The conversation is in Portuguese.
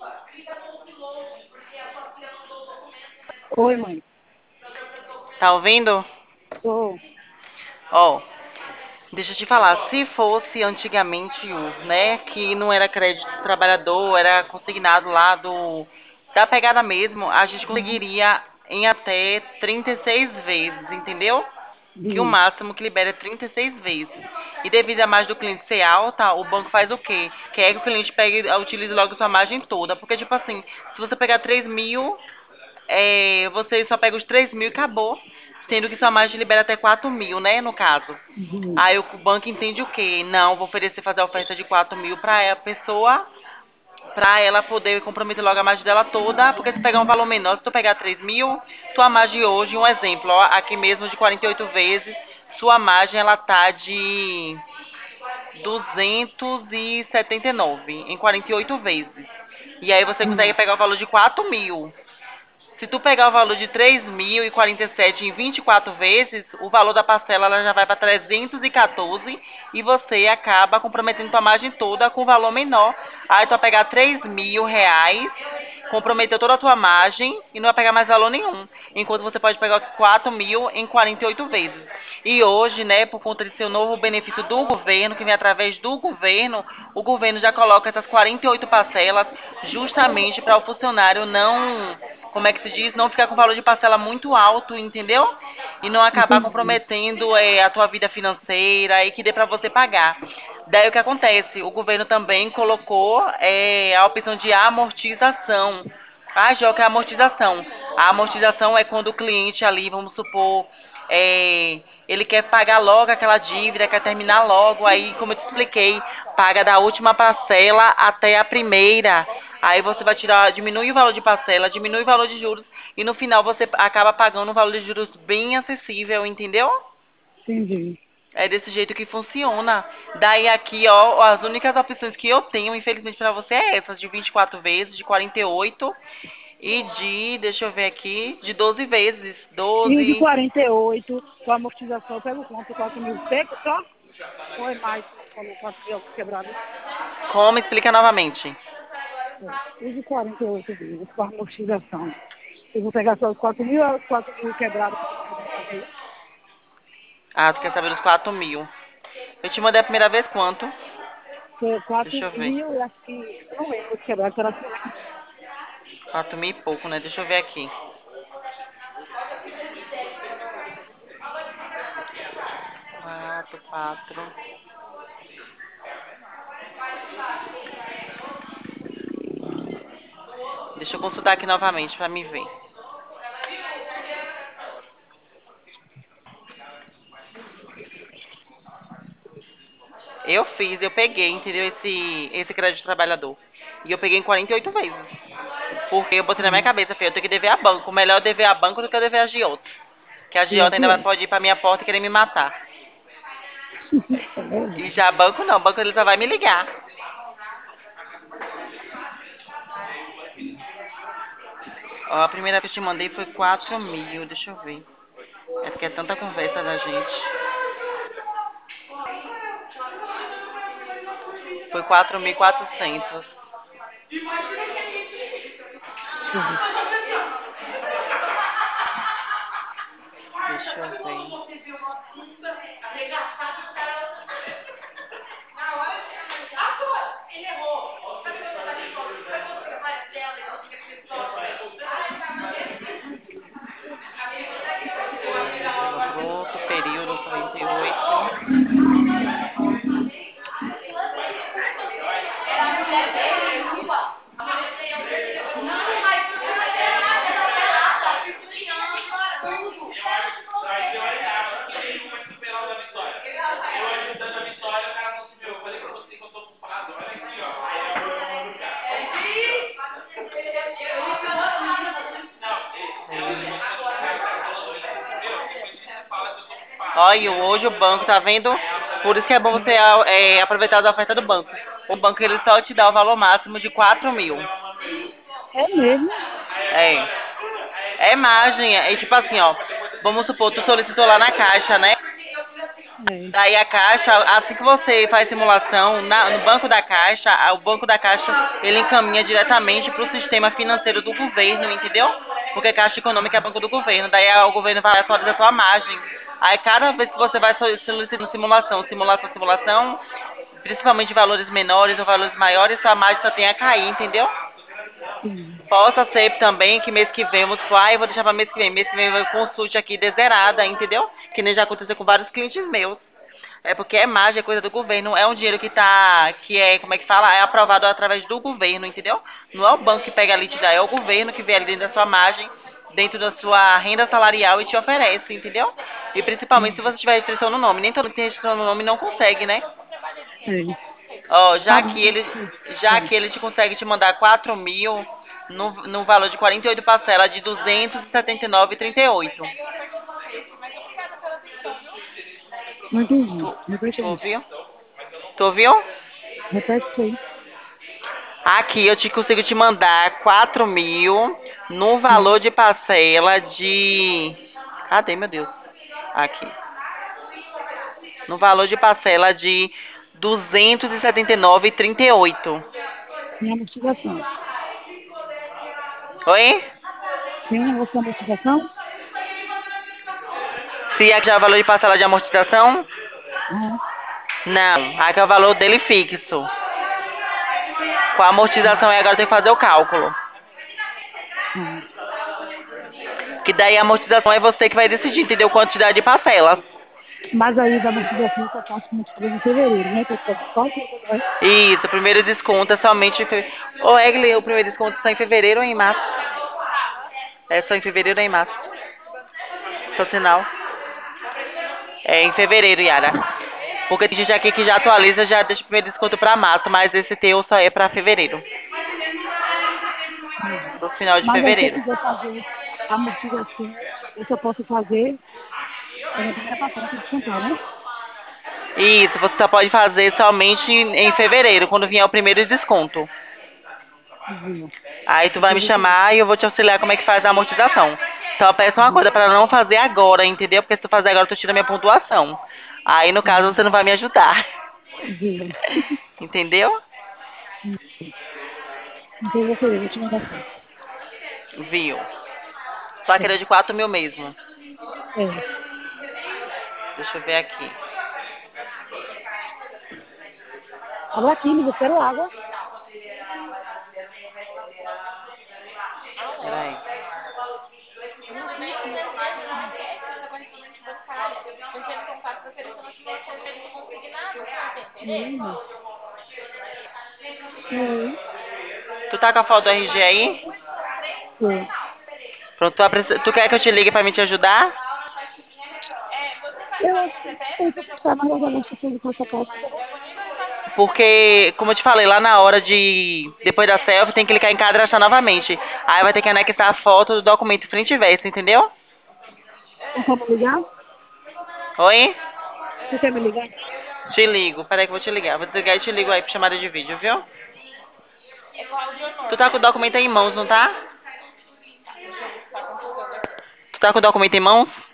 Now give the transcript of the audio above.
Oi, mãe. Tá ouvindo? Tô. Ó, deixa eu te falar, se fosse antigamente, né, que não era crédito do trabalhador, era consignado lá da pegada mesmo, a gente Aham. conseguiria em até 36 vezes, entendeu? Que o Sim. máximo que libera é 36 vezes. E devido à margem do cliente ser alta, o banco faz o quê? Quer que o cliente pegue, utilize logo a sua margem toda. Porque, tipo assim, se você pegar 3 mil, você só pega os 3 mil e acabou. Sendo que sua margem libera até 4 mil, né, no caso. Uhum. Aí o banco entende o quê? Não, vou oferecer fazer a oferta de 4 mil para a pessoa, para ela poder comprometer logo a margem dela toda, porque se pegar um valor menor, se tu pegar 3 mil, tua margem hoje, um exemplo, ó, aqui mesmo de 48 vezes, sua margem ela tá de 279 em 48 vezes. E aí você consegue Hum. pegar o valor de 4 mil. Se tu pegar o valor de 3.047 em 24 vezes, o valor da parcela ela já vai para 314 e você acaba comprometendo tua margem toda com o valor menor. Aí tu vai pegar 3.000 reais, comprometeu toda a tua margem e não vai pegar mais valor nenhum. Enquanto você pode pegar 4 mil em 48 vezes. E hoje, né, por conta de ser o novo benefício do governo, que vem através do governo, o governo já coloca essas 48 parcelas justamente para o funcionário não, como é que se diz, não ficar com o valor de parcela muito alto, entendeu? E não acabar Entendi. comprometendo a tua vida financeira e que dê para você pagar. Daí o que acontece? O governo também colocou a opção de amortização. Ah, Joca, é amortização. A amortização é quando o cliente ali, vamos supor, ele quer pagar logo aquela dívida, quer terminar logo, aí, como eu te expliquei, paga da última parcela até a primeira. Aí você vai tirar, diminui o valor de parcela, diminui o valor de juros e no final você acaba pagando um valor de juros bem acessível, entendeu? Entendi. É desse jeito que funciona. Daí aqui, ó, as únicas opções que eu tenho, infelizmente para você, é essas de 24 vezes, de 48 e de, deixa eu ver aqui, de 12 vezes. E o de 12. 48, com a amortização, eu pego quanto? 4 mil seco só? Ou é mais, como tu falou, 4 mil quebrado? Como? Explica novamente. É. E de 48 vezes, com a amortização. Eu vou pegar só os 4 mil ou os 4 mil quebrados que tu vai me fazer? Ah, tu quer saber dos 4 mil. Eu te mandei a primeira vez quanto? Foi 4 Deixa eu ver. mil, eu acho que, eu não lembro os quebrados, era 5. 4 mil e pouco, né? Deixa eu ver aqui. 4, 4. Deixa eu consultar aqui novamente pra me ver. Eu peguei, entendeu? Esse crédito trabalhador. E eu peguei em 48 vezes. Porque eu botei na minha cabeça, filho, eu tenho que dever a banco. Melhor eu dever a banco do que eu dever a agiota. Que a Pior agiota que ainda é. pode ir pra minha porta e querer me matar. É E verdade. já banco não, banco ele só vai me ligar. Ó, a primeira vez que eu te mandei foi 4 mil, deixa eu ver. É porque é tanta conversa da gente. Foi 4.400. Deixa eu ver. Deixa eu ver. Bruto, período 48. Olha, hoje o banco, tá vendo? Por isso que é bom você aproveitar a oferta do banco. O banco ele só te dá o valor máximo de 4 mil. É mesmo? É. É margem, é tipo assim, ó. Vamos supor, tu solicitou lá na caixa, né? É. Daí a Caixa, assim que você faz simulação no banco da Caixa, o banco da Caixa ele encaminha diretamente para o sistema financeiro do governo, entendeu? Porque a Caixa Econômica é banco do governo, daí o governo vai atualizar a sua margem. Aí cada vez que você vai solicitando simulação, principalmente valores menores ou valores maiores, sua margem só tem a cair, entendeu? Sim. Possa ser também que mês que vem, vamos supor, eu vou deixar para mês que vem. Mês que vem eu consulte aqui de zerada, entendeu? Que nem já aconteceu com vários clientes meus. É porque é margem, é coisa do governo. É um dinheiro que é, como é que fala? É aprovado através do governo, entendeu? Não é o banco que pega ali e te dá, é o governo que vê ali dentro da sua margem, dentro da sua renda salarial e te oferece, entendeu? E principalmente se Sim. você tiver restrição no nome. Nem todo mundo que tem restrição no nome não consegue, né? É. Ó, Tá já bom. que ele, já É. que ele te consegue te mandar 4 mil no valor de 48 parcelas de 279,38. Não entendi. Tu, Repete tu aí. ouviu? Tu ouviu? Repete isso aí. Aqui eu te consigo te mandar 4 mil no Sim. valor de parcela de. Cadê, meu Deus? Aqui. No valor de parcela de 279,38. Sem amortização. Oi? Tem um negócio de amortização? Se aqui já é o valor de parcela de amortização? Ah, Não, aqui é o valor dele fixo. Com a amortização aí agora tem que fazer o cálculo. ah. Que daí a amortização é você que vai decidir, entendeu? Quantidade de parcelas. Mas aí da amortização só faço como se fosse em fevereiro, né? Que eu faço cálculo, como é? Isso, o primeiro desconto é somente em fevereiro. Ô, Egli, o primeiro desconto é só em fevereiro ou em março? É só em fevereiro ou em março? Seu sinal. É em fevereiro, Yara. Porque tem gente aqui que já atualiza, já deixa o primeiro desconto pra março, mas esse teu só é pra fevereiro. Hum. Do final de Mas aí se eu fevereiro. quiser fazer a amortização, eu só posso fazer na primeira parcela que descontar, né? Isso, você só pode fazer somente em fevereiro, quando vier o primeiro desconto. Viu? Aí tu vai Então eu me vou fazer. chamar e eu vou te auxiliar como é que faz a amortização. Só peço uma Viu? coisa para não fazer agora, entendeu? Porque se tu fazer agora, tu tira minha pontuação. Aí no caso Hum. você não vai me ajudar. Viu? Entendeu? Então eu vou querer, vou te mandar sim. Viu? Só Tá. querer de 4 mil mesmo. É. Deixa eu ver aqui. Abra aqui, mas eu quero água. Peraí. Abra aqui, filha, eu quero água. Me lembra? Oi. Tu tá com a foto do RG aí? Tô. Pronto, tu quer que eu te ligue pra me te ajudar? Eu acho que tem que ficar mais legal se for com essa calça. Porque, como eu te falei, lá na hora de. Depois da selfie, tem que clicar em cadastrar novamente. Aí vai ter que anexar a foto do documento frente e verso, entendeu? Tem como ligar? Oi? Você quer me ligar? Te ligo. Peraí que eu vou te ligar. Vou desligar e te ligo aí pra chamada de vídeo, viu? Tu tá com o documento aí em mãos, não tá? Tu tá com o documento em mãos?